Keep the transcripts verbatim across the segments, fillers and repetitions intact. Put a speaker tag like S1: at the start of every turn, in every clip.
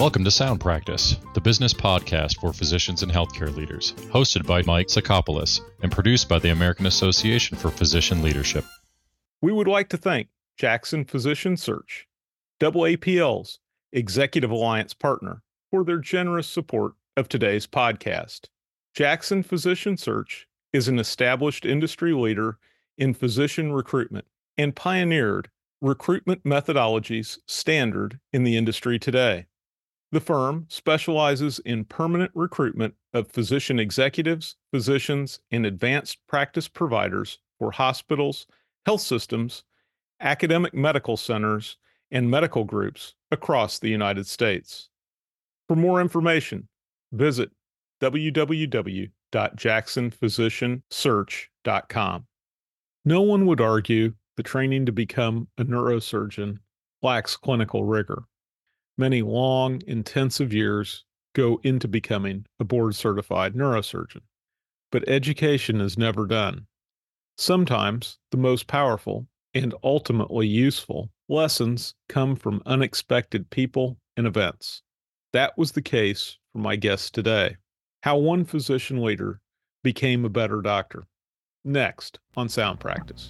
S1: Welcome to Sound Practice, the business podcast for physicians and healthcare leaders, hosted by Mike Sakopoulos and produced by the American Association for Physician Leadership.
S2: We would like to thank Jackson Physician Search, A A P L's Executive Alliance partner, for their generous support of today's podcast. Jackson Physician Search is an established industry leader in physician recruitment and pioneered recruitment methodologies standard in the industry today. The firm specializes in permanent recruitment of physician executives, physicians, and advanced practice providers for hospitals, health systems, academic medical centers, and medical groups across the United States. For more information, visit w w w dot jackson physician search dot com. No one would argue the training to become a neurosurgeon lacks clinical rigor. Many long, intensive years go into becoming a board-certified neurosurgeon, but education is never done. Sometimes the most powerful and ultimately useful lessons come from unexpected people and events. That was the case for my guest today. How one physician leader became a better doctor. Next on Sound Practice.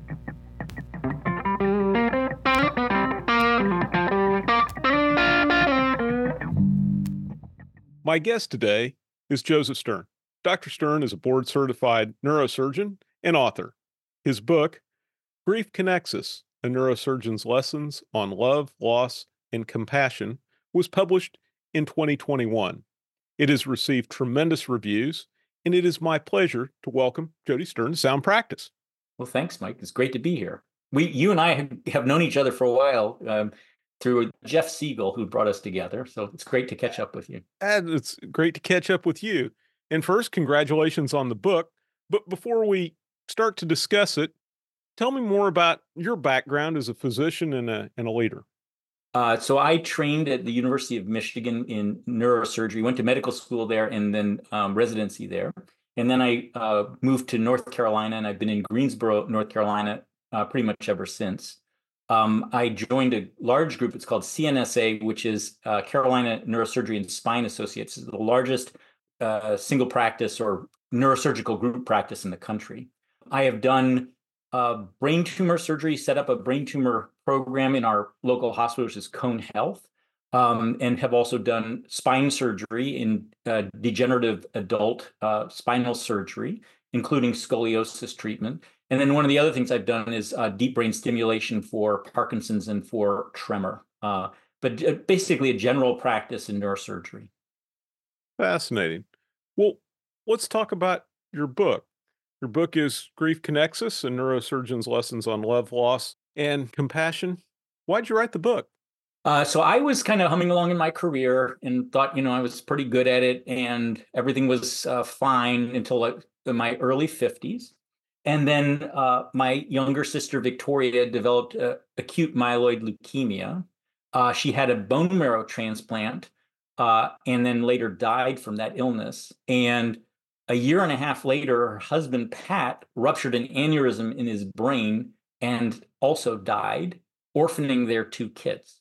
S2: My guest today is Joseph Stern. Doctor Stern is a board-certified neurosurgeon and author. His book, Grief Connexus, A Neurosurgeon's Lessons on Love, Loss, and Compassion, was published in twenty twenty-one. It has received tremendous reviews, and it is my pleasure to welcome Jody Stern to Sound Practice.
S3: Well, thanks, Mike. It's great to be here. We, you and I have, have known each other for a while um, through Jeff Siegel, who brought us together. So it's great to catch up with you.
S2: And it's great to catch up with you. And first, congratulations on the book. But before we start to discuss it, tell me more about your background as a physician and a, and a leader.
S3: Uh, so I trained at the University of Michigan in neurosurgery, went to medical school there and then um, residency there. And then I uh, moved to North Carolina, and I've been in Greensboro, North Carolina, uh, pretty much ever since. Um, I joined a large group. It's called C N S A, which is uh, Carolina Neurosurgery and Spine Associates. It's the largest uh, single practice or neurosurgical group practice in the country. I have done uh, brain tumor surgery, set up a brain tumor program in our local hospital, which is Cone Health, um, and have also done spine surgery in uh, degenerative adult uh, spinal surgery, including scoliosis treatment. And then one of the other things I've done is uh, deep brain stimulation for Parkinson's and for tremor, uh, but basically a general practice in neurosurgery.
S2: Fascinating. Well, let's talk about your book. Your book is Grief Connexus, A Neurosurgeon's Lessons on Love, Loss, and Compassion. Why'd you write the book?
S3: Uh, so I was kind of humming along in my career and thought, you know, I was pretty good at it and everything was uh, fine until like in my early fifties. And then uh, my younger sister, Victoria, developed uh, acute myeloid leukemia. Uh, she had a bone marrow transplant uh, and then later died from that illness. And a year and a half later, her husband, Pat, ruptured an aneurysm in his brain and also died, orphaning their two kids.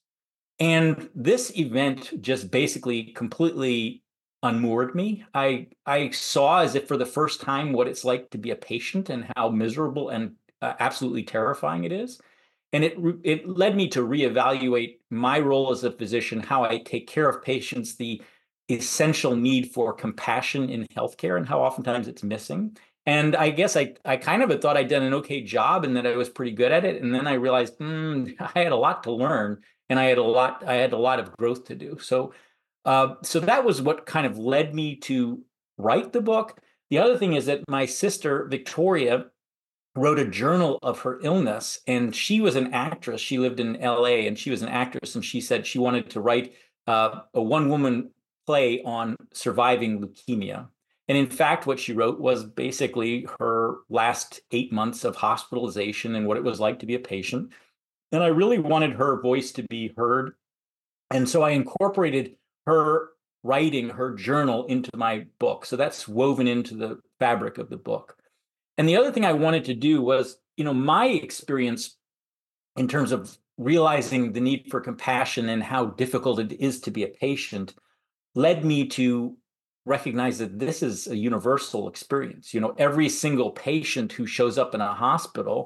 S3: And this event just basically completely unmoored me. I I saw as if for the first time what it's like to be a patient and how miserable and uh, absolutely terrifying it is. And it it led me to reevaluate my role as a physician, how I take care of patients, the essential need for compassion in healthcare and how oftentimes it's missing. And I guess I, I kind of thought I'd done an okay job and that I was pretty good at it. And then I realized mm, I had a lot to learn and I had a lot I had a lot of growth to do. So uh, so that was what kind of led me to write the book. The other thing is that my sister, Victoria, wrote a journal of her illness, and she was an actress. She lived in L A and she was an actress, and she said she wanted to write uh, a one-woman play on surviving leukemia. And in fact, what she wrote was basically her last eight months of hospitalization and what it was like to be a patient. And I really wanted her voice to be heard. And so I incorporated her writing, her journal into my book. So that's woven into the fabric of the book. And the other thing I wanted to do was, you know, my experience in terms of realizing the need for compassion and how difficult it is to be a patient led me to recognize that this is a universal experience. You know, every single patient who shows up in a hospital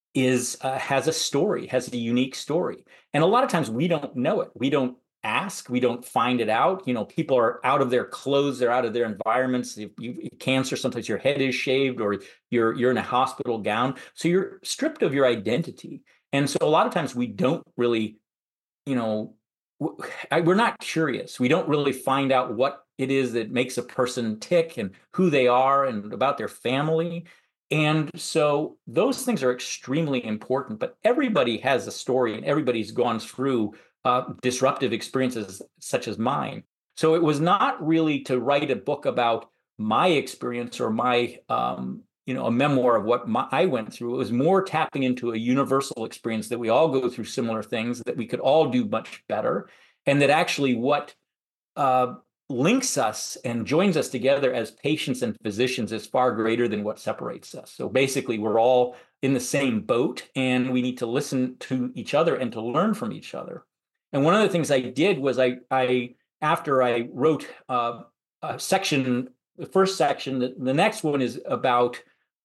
S3: is uh, has a story, has a unique story. And a lot of times we don't know it. We don't ask, we don't find it out. You know, people are out of their clothes, they're out of their environments. If you cancer, sometimes your head is shaved or you're you're in a hospital gown. So you're stripped of your identity. And so a lot of times we don't really, you know, we're not curious. We don't really find out what it is that makes a person tick and who they are and about their family. And so those things are extremely important, but everybody has a story and everybody's gone through uh, disruptive experiences such as mine. So it was not really to write a book about my experience or my, um, you know, a memoir of what my, I went through. It was more tapping into a universal experience that we all go through similar things, that we could all do much better. And that actually what uh, links us and joins us together as patients and physicians is far greater than what separates us. So basically, we're all in the same boat and we need to listen to each other and to learn from each other. And one of the things I did was I, I after I wrote uh, a section, the first section, the, the next one is about,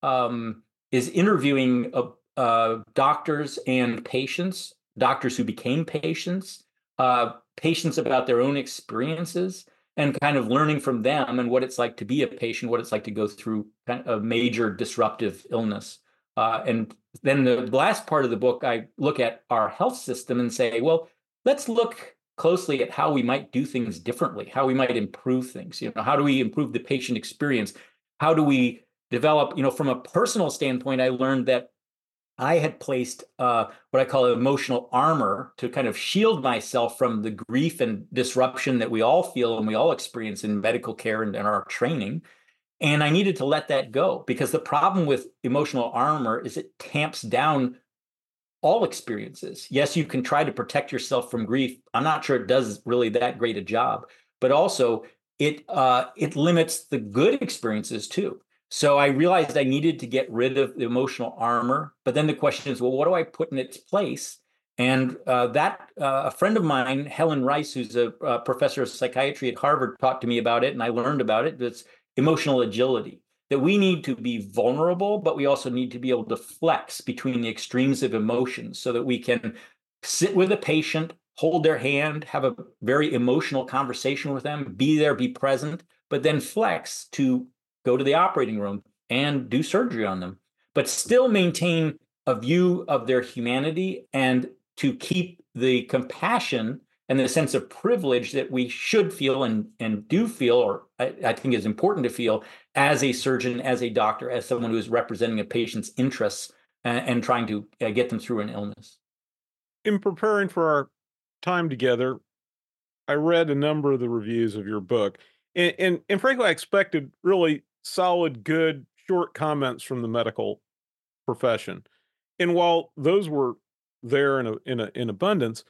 S3: um, is interviewing uh, uh, doctors and patients, doctors who became patients, uh, patients about their own experiences, and kind of learning from them and what it's like to be a patient, what it's like to go through kind of a major disruptive illness. Uh, and then the last part of the book, I look at our health system and say, well, let's look closely at how we might do things differently, how we might improve things. You know, how do we improve the patient experience? How do we develop, you know, from a personal standpoint, I learned that I had placed uh, what I call emotional armor to kind of shield myself from the grief and disruption that we all feel and we all experience in medical care and in our training. And I needed to let that go, because the problem with emotional armor is it tamps down all experiences. Yes, you can try to protect yourself from grief. I'm not sure it does really that great a job, but also it uh, it limits the good experiences too. So I realized I needed to get rid of the emotional armor. But then the question is, well, what do I put in its place? And uh, that uh, a friend of mine, Helen Rice, who's a, a professor of psychiatry at Harvard, talked to me about it, and I learned about it. It's emotional agility, that we need to be vulnerable, but we also need to be able to flex between the extremes of emotions so that we can sit with a patient, hold their hand, have a very emotional conversation with them, be there, be present, but then flex to go to the operating room and do surgery on them, but still maintain a view of their humanity and to keep the compassion and the sense of privilege that we should feel and, and do feel, or I, I think is important to feel as a surgeon, as a doctor, as someone who is representing a patient's interests and, and trying to uh, get them through an illness.
S2: In preparing for our time together, I read a number of the reviews of your book, and, and, and frankly, I expected really solid, good, short comments from the medical profession. And while those were there in a, in a, in abundance,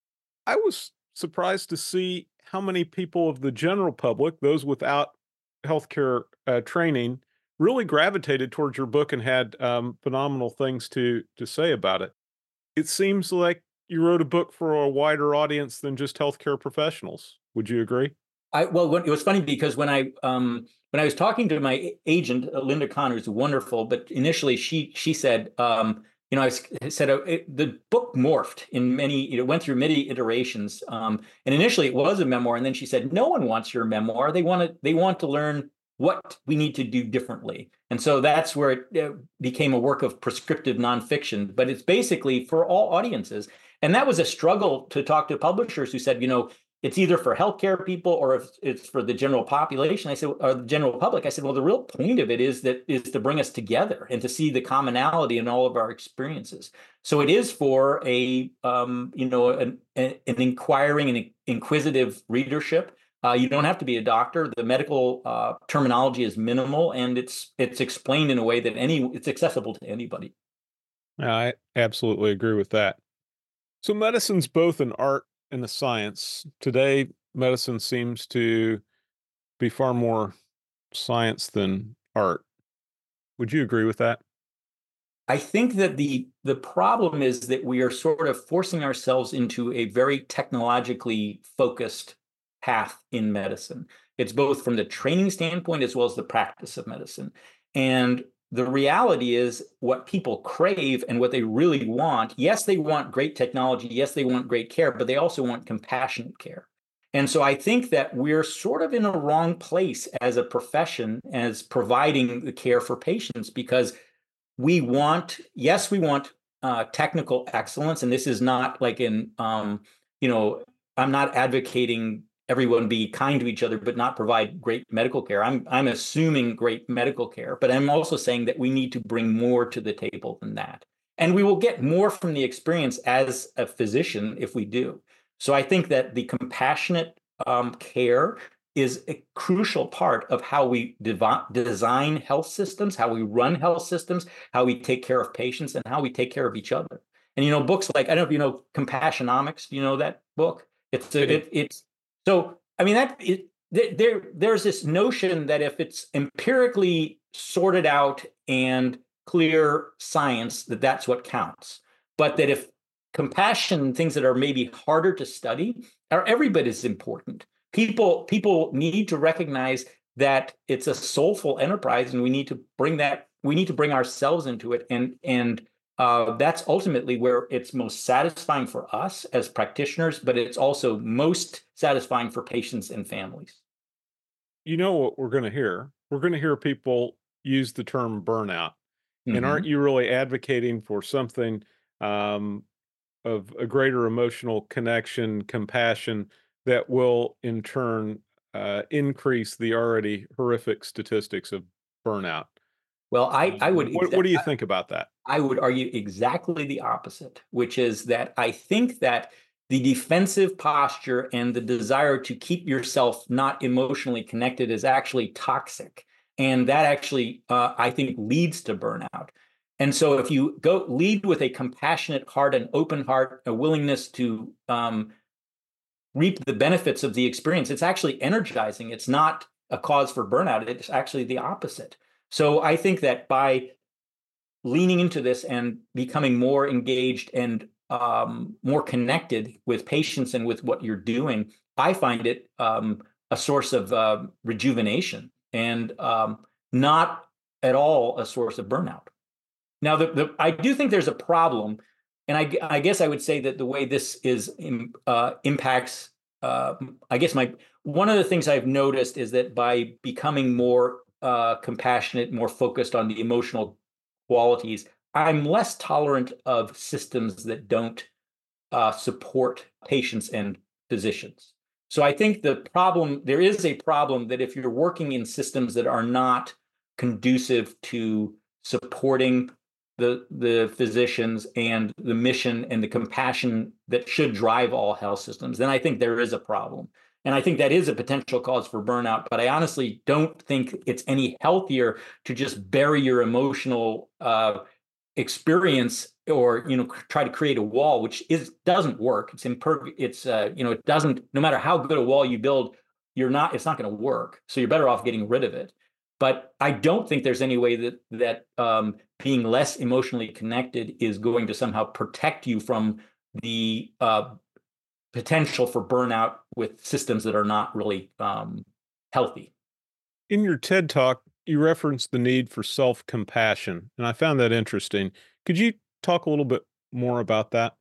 S2: I was surprised to see how many people of the general public, those without healthcare uh, training, really gravitated towards your book and had um, phenomenal things to to say about it. It seems like you wrote a book for a wider audience than just healthcare professionals. Would you agree?
S3: I, well, when, it was funny because when I um, when I was talking to my agent, uh, Linda Connor, who's wonderful, but initially she she said, um, you know, I, was, I said uh, it, the book morphed in many, it went through many iterations, um, and initially it was a memoir, and then she said, no one wants your memoir. They want to they want to learn what we need to do differently, and so that's where it uh, became a work of prescriptive nonfiction. But it's basically for all audiences, and that was a struggle to talk to publishers who said, you know, it's either for healthcare people or if it's for the general population. I said, or the general public. I said, well, the real point of it is that is to bring us together and to see the commonality in all of our experiences. So it is for a, um, you know, an, an inquiring and inquisitive readership. Uh, you don't have to be a doctor. The medical uh, terminology is minimal, and it's it's explained in a way that any it's accessible to anybody.
S2: I absolutely agree with that. So medicine's both an art and a science. Today, medicine seems to be far more science than art. Would you agree with that?
S3: I think that the the problem is that we are sort of forcing ourselves into a very technologically focused path in medicine. It's both from the training standpoint as well as the practice of medicine. And the reality is what people crave and what they really want. Yes, they want great technology. Yes, they want great care, but they also want compassionate care. And so I think that we're sort of in a wrong place as a profession as providing the care for patients, because we want, yes, we want uh, technical excellence. And this is not like in, um, you know, I'm not advocating everyone be kind to each other, but not provide great medical care. I'm, I'm assuming great medical care, but I'm also saying that we need to bring more to the table than that. And we will get more from the experience as a physician if we do. So I think that the compassionate um, care is a crucial part of how we dev- design health systems, how we run health systems, how we take care of patients, and how we take care of each other. And, you know, books like, I don't know if you know Compassionomics, you know that book? It's, a, it, it's, so, I mean, that it, there, there's this notion that if it's empirically sorted out and clear science, that that's what counts. But that if compassion, things that are maybe harder to study, are every bit as important. People, people need to recognize that it's a soulful enterprise, and we need to bring that, we need to bring ourselves into it. And, and uh, that's ultimately where it's most satisfying for us as practitioners, but it's also most satisfying for patients and families.
S2: You know what we're going to hear? We're going to hear people use the term burnout. Mm-hmm. And aren't you really advocating for something um, of a greater emotional connection, compassion, that will in turn uh, increase the already horrific statistics of burnout?
S3: Well, I, I would.
S2: What, what do you think about that?
S3: I would argue exactly the opposite, which is that I think that the defensive posture and the desire to keep yourself not emotionally connected is actually toxic. And that actually, uh, I think, leads to burnout. And so if you go lead with a compassionate heart, an open heart, a willingness to um, reap the benefits of the experience, it's actually energizing. It's not a cause for burnout. It's actually the opposite. So I think that by leaning into this and becoming more engaged and um, more connected with patients and with what you're doing, I find it um, a source of uh, rejuvenation and um, not at all a source of burnout. Now, the, the, I do think there's a problem, and I, I guess I would say that the way this is uh, impacts, uh, I guess my one of the things I've noticed is that by becoming more uh, compassionate, more focused on the emotional qualities, I'm less tolerant of systems that don't uh, support patients and physicians. So I think the problem, there is a problem that if you're working in systems that are not conducive to supporting the, the physicians and the mission and the compassion that should drive all health systems, then I think there is a problem. And I think that is a potential cause for burnout, but I honestly don't think it's any healthier to just bury your emotional uh, experience or, you know, try to create a wall, which is doesn't work. It's imperfect. It's, uh, you know, it doesn't, no matter how good a wall you build, you're not, it's not going to work. So you're better off getting rid of it. But I don't think there's any way that, that um, being less emotionally connected is going to somehow protect you from the uh, potential for burnout with systems that are not really um, healthy.
S2: In your TED Talk, you referenced the need for self-compassion, and I found that interesting. Could you talk a little bit more about that?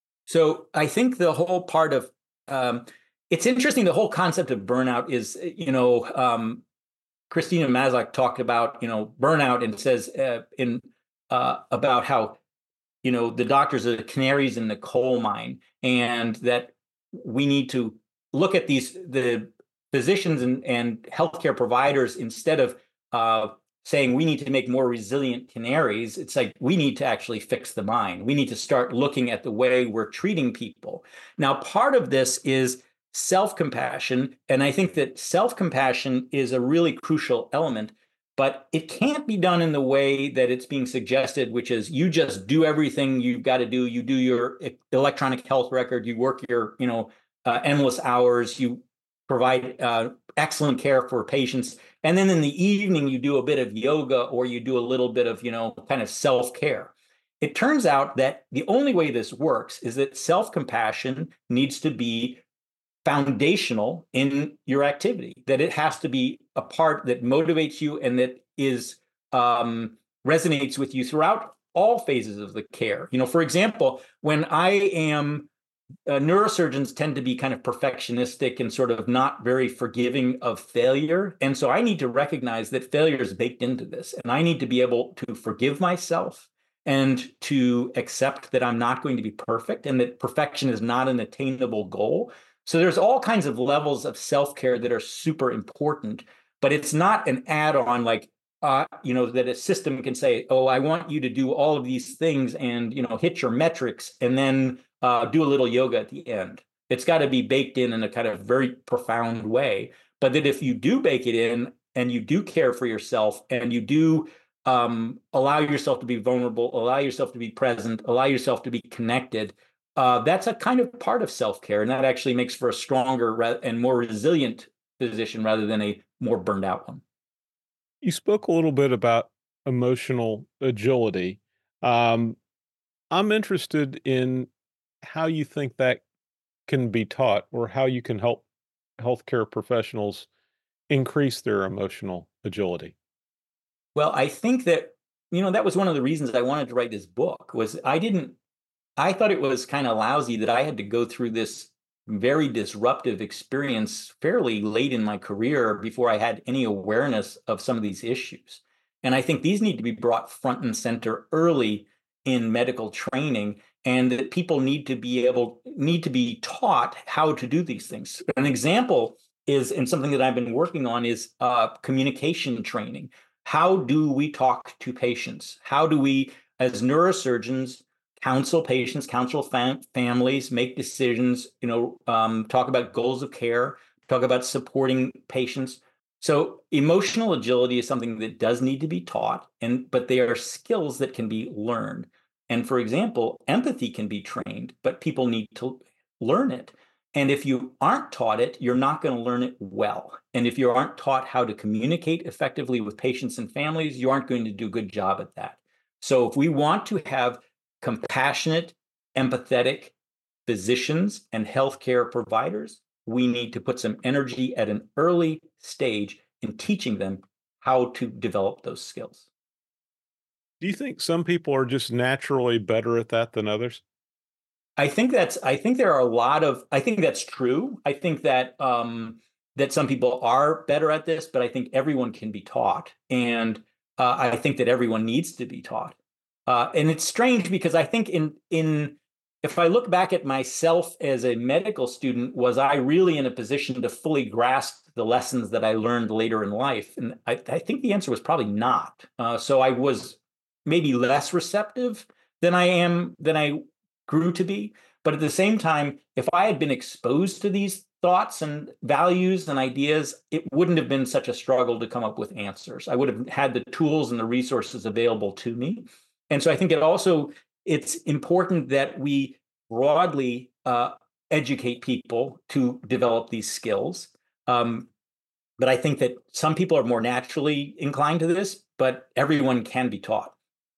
S3: So I think the whole part of, um, it's interesting, the whole concept of burnout is, you know, um, Christina Maslach talked about, you know, burnout and says uh, in uh, about how, you know, the doctors are the canaries in the coal mine, and that we need to look at these, the physicians and, and healthcare providers, instead of uh, saying we need to make more resilient canaries, it's like we need to actually fix the mine. We need to start looking at the way we're treating people. Now, part of this is self-compassion, and I think that self-compassion is a really crucial element, but it can't be done in the way that it's being suggested, which is you just do everything you've got to do. You do your electronic health record, you work your, you know, uh, endless hours, you provide uh, excellent care for patients, and then in the evening you do a bit of yoga or you do a little bit of, you know, kind of self-care. it turns out that the only way this works is that self-compassion needs to be foundational in your activity, that it has to be a part that motivates you and that is um, resonates with you throughout all phases of the care. You know, for example, when I am uh, neurosurgeons tend to be kind of perfectionistic and sort of not very forgiving of failure. And so I need to recognize that failure is baked into this. And I need to be able to forgive myself and to accept that I'm not going to be perfect and that perfection is not an attainable goal. So there's all kinds of levels of self-care that are super important, but it's not an add-on like, uh, you know, that a system can say, oh, I want you to do all of these things and, you know, hit your metrics and then uh, do a little yoga at the end. It's got to be baked in in a kind of very profound way. But that if you do bake it in and you do care for yourself and you do um, allow yourself to be vulnerable, allow yourself to be present, allow yourself to be connected, uh, that's a kind of part of self-care. And that actually makes for a stronger and more resilient physician rather than a more burned out one.
S2: You spoke a little bit about emotional agility. Um, I'm interested in how you think that can be taught or how you can help healthcare professionals increase their emotional agility.
S3: Well, I think that, you know, that was one of the reasons I wanted to write this book was I didn't, I thought it was kind of lousy that I had to go through this very disruptive experience fairly late in my career before I had any awareness of some of these issues. And I think these need to be brought front and center early in medical training, and that people need to be able, need to be taught how to do these things. An example is, and something that I've been working on is uh, communication training. How do we talk to patients? How do we, as neurosurgeons, counsel patients, counsel fam- families, make decisions, you know, um, talk about goals of care, talk about supporting patients. So emotional agility is something that does need to be taught, and but they are skills that can be learned. And for example, empathy can be trained, but people need to learn it. And if you aren't taught it, you're not going to learn it well. And if you aren't taught how to communicate effectively with patients and families, you aren't going to do a good job at that. So if we want to have compassionate, empathetic physicians and healthcare providers, we need to put some energy at an early stage in teaching them how to develop those skills.
S2: Do you think some people are just naturally better at that than others?
S3: I think that's, I think there are a lot of, I think that's true. I think that, um, that some people are better at this, but I think everyone can be taught. And uh, I think that everyone needs to be taught. Uh, and it's strange because I think in, in, if I look back at myself as a medical student, was I really in a position to fully grasp the lessons that I learned later in life? And I, I think the answer was probably not. Uh, so I was maybe less receptive than I am, than I grew to be. But at the same time, if I had been exposed to these thoughts and values and ideas, it wouldn't have been such a struggle to come up with answers. I would have had the tools and the resources available to me. And so I think it also, it's important that we broadly uh, educate people to develop these skills. Um, but I think that some people are more naturally inclined to this, but everyone can be taught.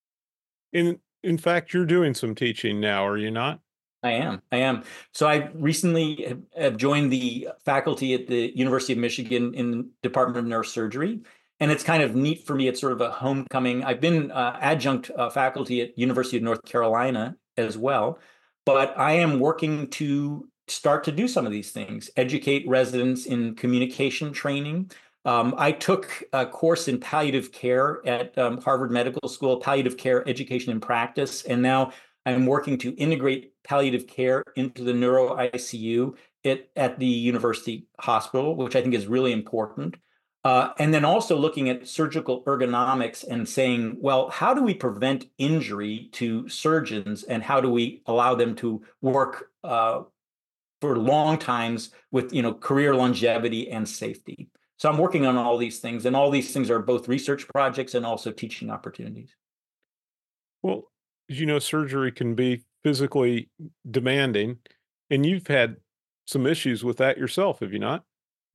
S2: In in fact, you're doing some teaching now, are you not?
S3: I am. I am. So I recently have, have joined the faculty at the University of Michigan in the Department of Neurosurgery. And it's kind of neat for me. It's sort of a homecoming. I've been uh, adjunct uh, faculty at University of North Carolina as well. But I am working to start to do some of these things, educate residents in communication training. Um, I took a course in palliative care at um, Harvard Medical School, palliative care education and practice. And now I'm working to integrate palliative care into the neuro I C U at, at the university hospital, which I think is really important. Uh, and then also looking at surgical ergonomics and saying, well, how do we prevent injury to surgeons and how do we allow them to work uh, for long times with, you know, career longevity and safety? So I'm working on all these things, and all these things are both research projects and also teaching opportunities.
S2: Well, as you know, surgery can be physically demanding, and you've had some issues with that yourself, have you not?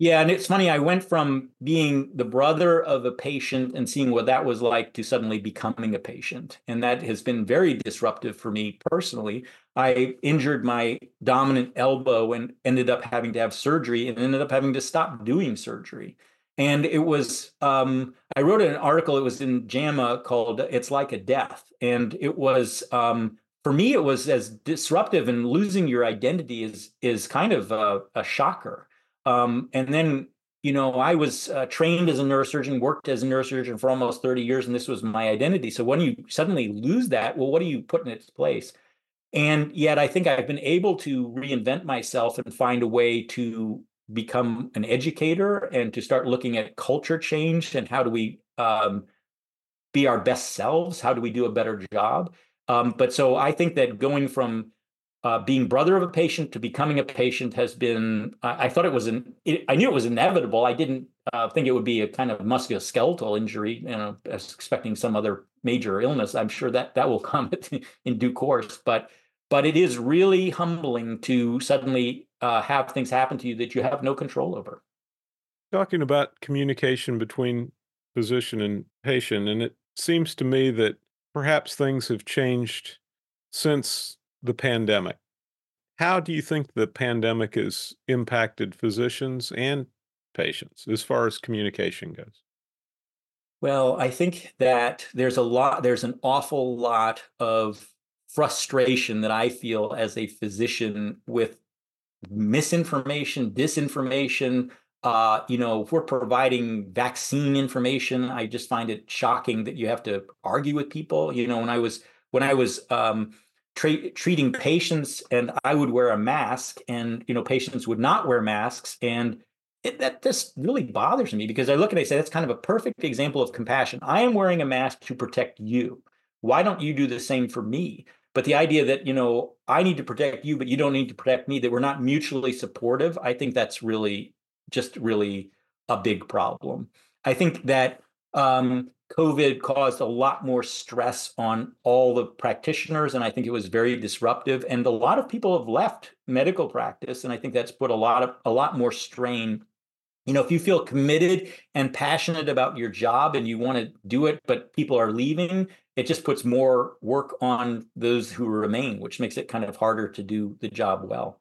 S3: Yeah, and it's funny, I went from being the brother of a patient and seeing what that was like to suddenly becoming a patient. And that has been very disruptive for me personally. I injured my dominant elbow and ended up having to have surgery and ended up having to stop doing surgery. And it was, um, I wrote an article, it was in JAMA called It's Like a Death. And it was, um, for me, it was as disruptive, and losing your identity is, is kind of a, a shocker. Um, and then, you know, I was uh, trained as a neurosurgeon, worked as a neurosurgeon for almost thirty years, and this was my identity. So when you suddenly lose that, well, what do you put in its place? And yet I think I've been able to reinvent myself and find a way to become an educator and to start looking at culture change and how do we um, be our best selves? How do we do a better job? Um, but so I think that going from uh, being brother of a patient to becoming a patient has been, I, I thought it was an, it, I knew it was inevitable. I didn't uh, think it would be a kind of musculoskeletal injury, you know, as expecting some other major illness. I'm sure that that will come in due course, but, but it is really humbling to suddenly uh, have things happen to you that you have no control over.
S2: Talking about communication between physician and patient, and it seems to me that perhaps things have changed since the pandemic. How do you think the pandemic has impacted physicians and patients as far as communication goes?
S3: Well, I think that there's a lot, there's an awful lot of frustration that I feel as a physician with misinformation, disinformation. Uh, you know, if we're providing vaccine information, I just find it shocking that you have to argue with people. You know, when I was when I was um, tra- treating patients, and I would wear a mask, and you know, patients would not wear masks, and it, that just really bothers me because I look and I say that's kind of a perfect example of compassion. I am wearing a mask to protect you. Why don't you do the same for me? But the idea that, you know, I need to protect you, but you don't need to protect me, that we're not mutually supportive, I think that's really just really a big problem. I think that um, COVID caused a lot more stress on all the practitioners, and I think it was very disruptive. And a lot of people have left medical practice, and I think that's put a lot of a lot more strain. You know, if you feel committed and passionate about your job and you want to do it, but people are leaving, it just puts more work on those who remain, which makes it kind of harder to do the job well.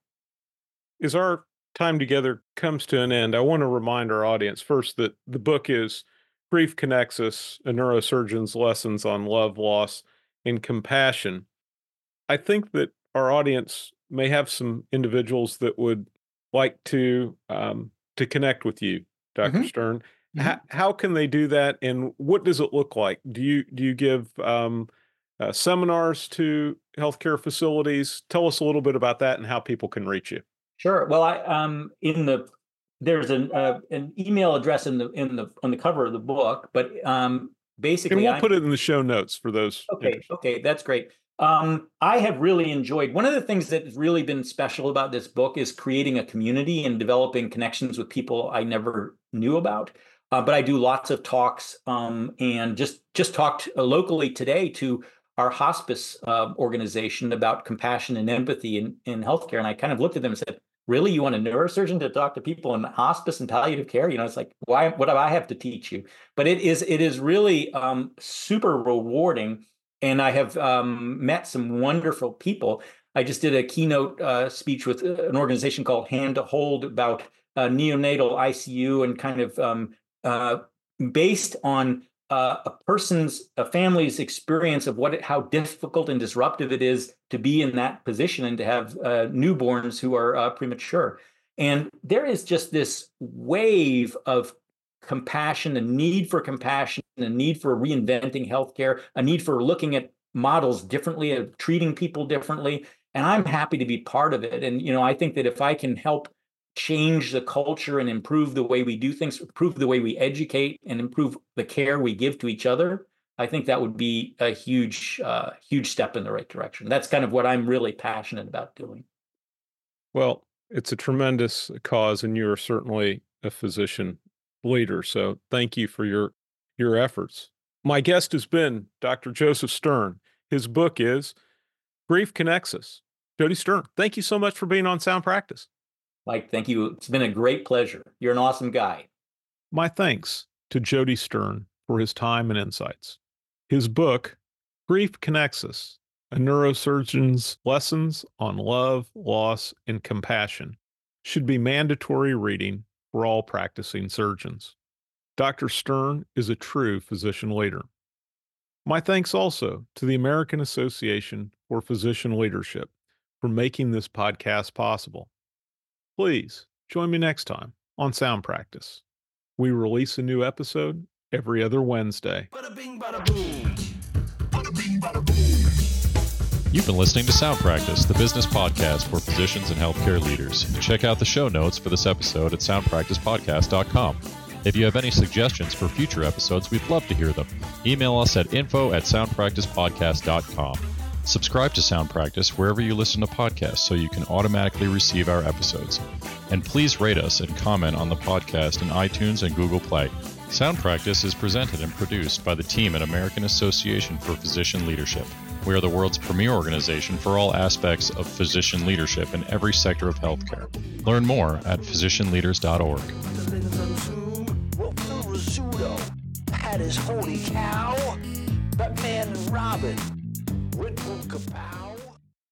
S2: As our time together comes to an end, I want to remind our audience first that the book is Grief Connects Us, a neurosurgeon's lessons on love, loss, and compassion. I think that our audience may have some individuals that would like to um, to connect with you, doctor
S3: Mhm,
S2: Stern.
S3: mhm.
S2: How, how can they do that, and what does it look like? Do you do you give um, uh, seminars to healthcare facilities? Tell us a little bit about that and how people can reach you.
S3: Sure. Well, I um in the there's an uh, an email address in the in the on the cover of the book, but um
S2: And
S3: basically
S2: we'll
S3: I'm
S2: put it in the show notes for those
S3: okay.
S2: interested.
S3: Okay, that's great. Um, I have really enjoyed one of the things that has really been special about this book is creating a community and developing connections with people I never knew about. Uh, but I do lots of talks um, and just just talked uh, locally today to our hospice uh, organization about compassion and empathy in, in healthcare. And I kind of looked at them and said, really, you want a neurosurgeon to talk to people in hospice and palliative care? You know, it's like, why, what do I have to teach you? But it is, it is really um, super rewarding. And I have um, met some wonderful people. I just did a keynote uh, speech with uh, an organization called Hand to Hold about uh, neonatal I C U and kind of um, uh, based on uh, a person's, a family's experience of what, it, how difficult and disruptive it is to be in that position and to have uh, newborns who are uh, premature. And there is just this wave of compassion, a need for compassion, a need for reinventing healthcare, a need for looking at models differently, of treating people differently. And I'm happy to be part of it. And, you know, I think that if I can help change the culture and improve the way we do things, improve the way we educate, and improve the care we give to each other, I think that would be a huge, uh, huge step in the right direction. That's kind of what I'm really passionate about doing.
S2: Well, it's a tremendous cause, and you're certainly a physician leader. So thank you for your your efforts. My guest has been doctor Joseph Stern. His book is Grief Connects Us. Jody Stern, thank you so much for being on Sound Practice.
S3: Mike, thank you. It's been a great pleasure. You're an awesome guy.
S2: My thanks to Jody Stern for his time and insights. His book, Grief Connects Us, A Neurosurgeon's Lessons on Love, Loss, and Compassion, should be mandatory reading for all practicing surgeons. Doctor Stern is a true physician leader. My thanks also to the American Association for Physician Leadership for making this podcast possible. Please join me next time on Sound Practice. We release a new episode every other Wednesday.
S4: Bada bing, bada boom. Bada bing, bada boom.
S1: You've been listening to Sound Practice, the business podcast for physicians and healthcare leaders. Check out the show notes for this episode at sound practice podcast dot com. If you have any suggestions for future episodes, we'd love to hear them. Email us at info at sound practice podcast dot com. Subscribe to Sound Practice wherever you listen to podcasts so you can automatically receive our episodes. And please rate us and comment on the podcast in iTunes and Google Play. Sound Practice is presented and produced by the team at American Association for Physician Leadership. We are the world's premier organization for all aspects of physician leadership in every sector of healthcare. Learn more at physician leaders dot org.
S4: Had his holy cow, Batman and Robin, Red Bull Kapow.